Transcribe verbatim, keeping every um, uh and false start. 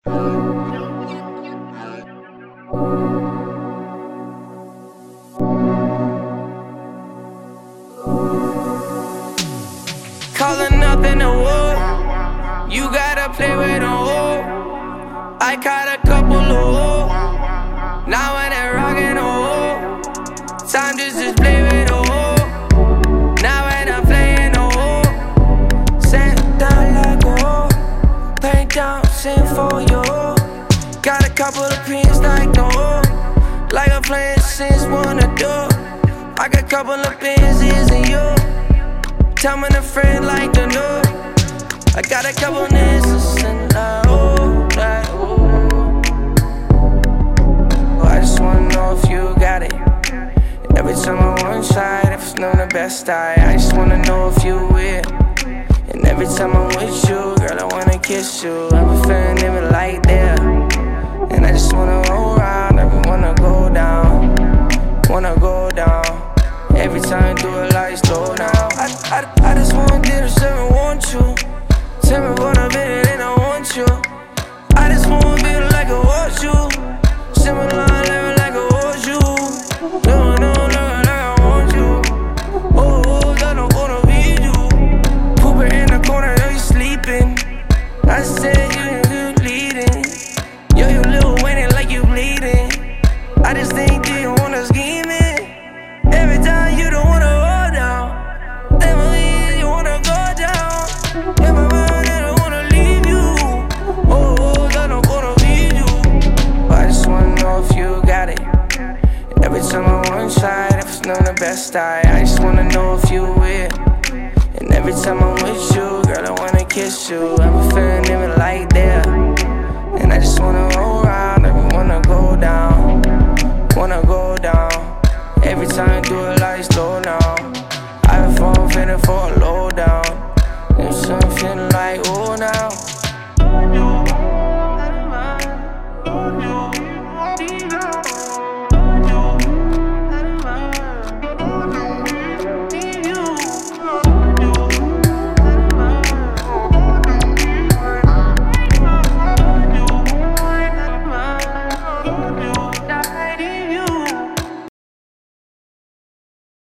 Calling up in the wood, you gotta play with the wood. I caught a couple of wood, now when they rockin' the wood. Time just to play with the wood, now when I'm playing the wood. Send down like a wood, paint down, sing for you. Got a couple of pins like the wood, like I'm playing since one to do. I got a couple of pins, isn't you? Tell me a friend like the new. I got a couple niggas and like, ooh, like, ooh. Oh, I just wanna know if you got it. And every time I'm one side, if it's not the best I I just wanna know if you with. And every time I'm with you, girl, I wanna kiss you. I've been feeling it like that. And I just wanna roll around, I wanna go down. Wanna go down. Every time you do it like slow down. I, I, I just wanna do this, I want you. Tell me what I've been and I want you. I just wanna be like I want you. Similar, living like I want you. No, no, no, like I want you. Oh, oh, I don't wanna be you. Pooping in the corner, now you sleeping. I said you, you bleeding. Yo, you little Wayne like you bleeding. I just think you don't wanna scheme it. Every time you don't wanna go down, then believe you wanna go down. In my mind, I don't wanna leave you. Oh, oh, I don't wanna leave you. But I just wanna know if you got it. And every time I'm one side, if it's not the best I I just wanna know if you with. And every time I'm with you, girl, I wanna kiss you. I've been feeling it like that. And I just wanna roll around, I wanna go down. Wanna go down. Every time you do it like slow down. I've been falling, feeling for a low down. There's something feeling like, oh now.